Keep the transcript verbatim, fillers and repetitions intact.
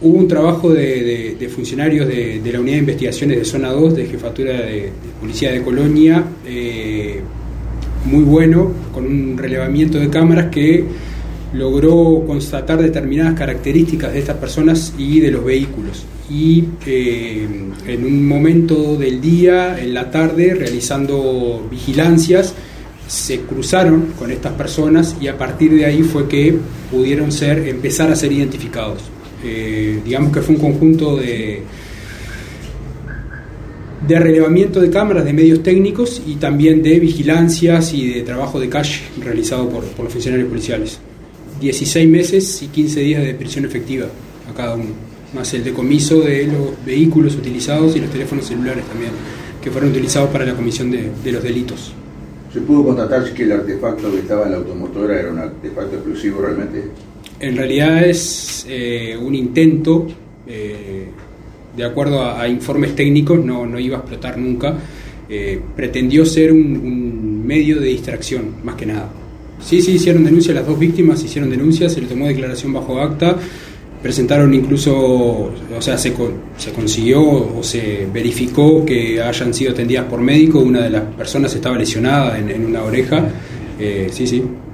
hubo un trabajo de, de, de funcionarios de, de la Unidad de Investigaciones de Zona dos, de Jefatura de, de Policía de Colonia, eh, muy bueno, con un relevamiento de cámaras que logró constatar determinadas características de estas personas y de los vehículos. Y eh, en un momento del día, en la tarde, realizando vigilancias, se cruzaron con estas personas y a partir de ahí fue que pudieron ser, empezar a ser identificados. Eh, digamos que fue un conjunto de, de relevamiento de cámaras, de medios técnicos y también de vigilancias y de trabajo de calle realizado por, por los funcionarios policiales. dieciséis meses y quince días de prisión efectiva a cada uno, más el decomiso de los vehículos utilizados y los teléfonos celulares también, que fueron utilizados para la comisión de, de los delitos. ¿Se pudo constatar que el artefacto que estaba en la automotora era un artefacto explosivo realmente? En realidad es eh, un intento, eh, de acuerdo a, a informes técnicos, no, no iba a explotar nunca, eh, pretendió ser un, un medio de distracción, más que nada. Sí, sí, hicieron denuncia, las dos víctimas hicieron denuncia, se le tomó declaración bajo acta, presentaron incluso, o sea, se, se consiguió o se verificó que hayan sido atendidas por médico, una de las personas estaba lesionada en, en una oreja, eh, sí, sí.